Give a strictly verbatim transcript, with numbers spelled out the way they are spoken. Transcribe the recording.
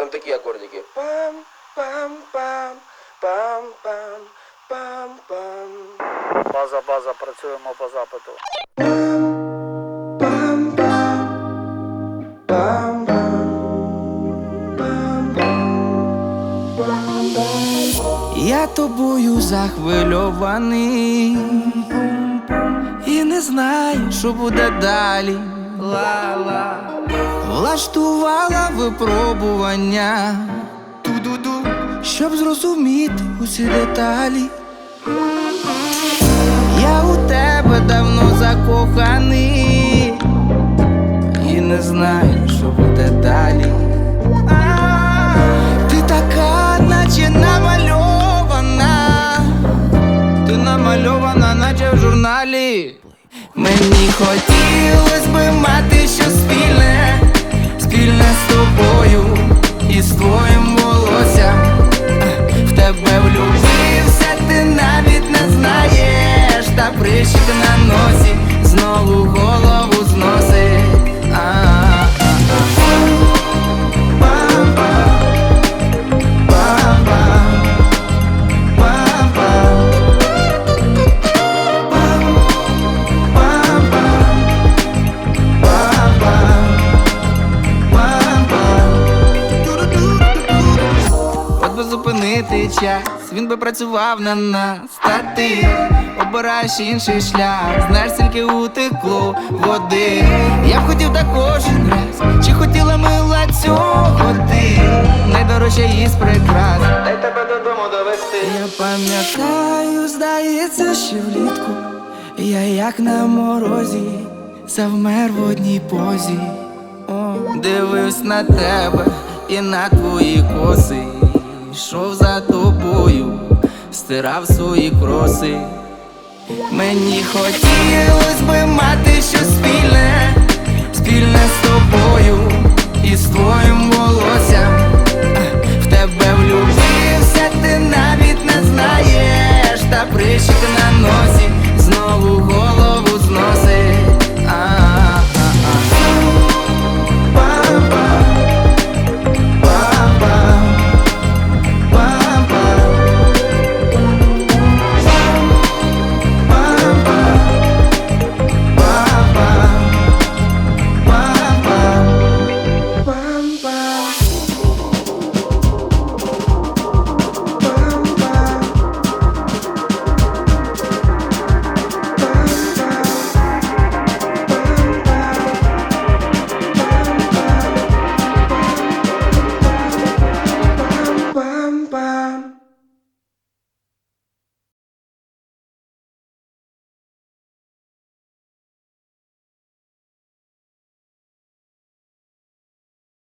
там такі акордики. Пам, пам, пам, пам, пам, пам, пам. База, база, працюємо по запиту. Пам, пам, пам, пам, пам, пам, пам. Я тобою захвильований і не знаю, що буде далі. Ла-ла. Влаштувала випробування, ту-ду-ду, щоб зрозуміти усі деталі. Я у тебе давно закоханий і не знаю, що буде далі. Ти така, наче намальована, ти намальована, наче в журналі. Мені хотілось би мати щось спільне, спільне з тобою і з твоїм волоссям. В тебе влюбився, ти навіть не знаєш, та прищик на носі знову голову зносить. Зупинити час, він би працював на нас. Та ти обираєш інший шлях, знаєш, скільки утекло води. Я б хотів також раз, чи хотіла мила цього ти, найдорожча із прикрас, дай тебе додому довести. Я пам'ятаю, здається, що влітку я як на морозі завмер в одній позі. О, дивився на тебе і на твої коси, йшов за тобою, стирав свої кроси. Мені хотілось би мати щось спільне, спільне з тобою і з твоїм волоссям.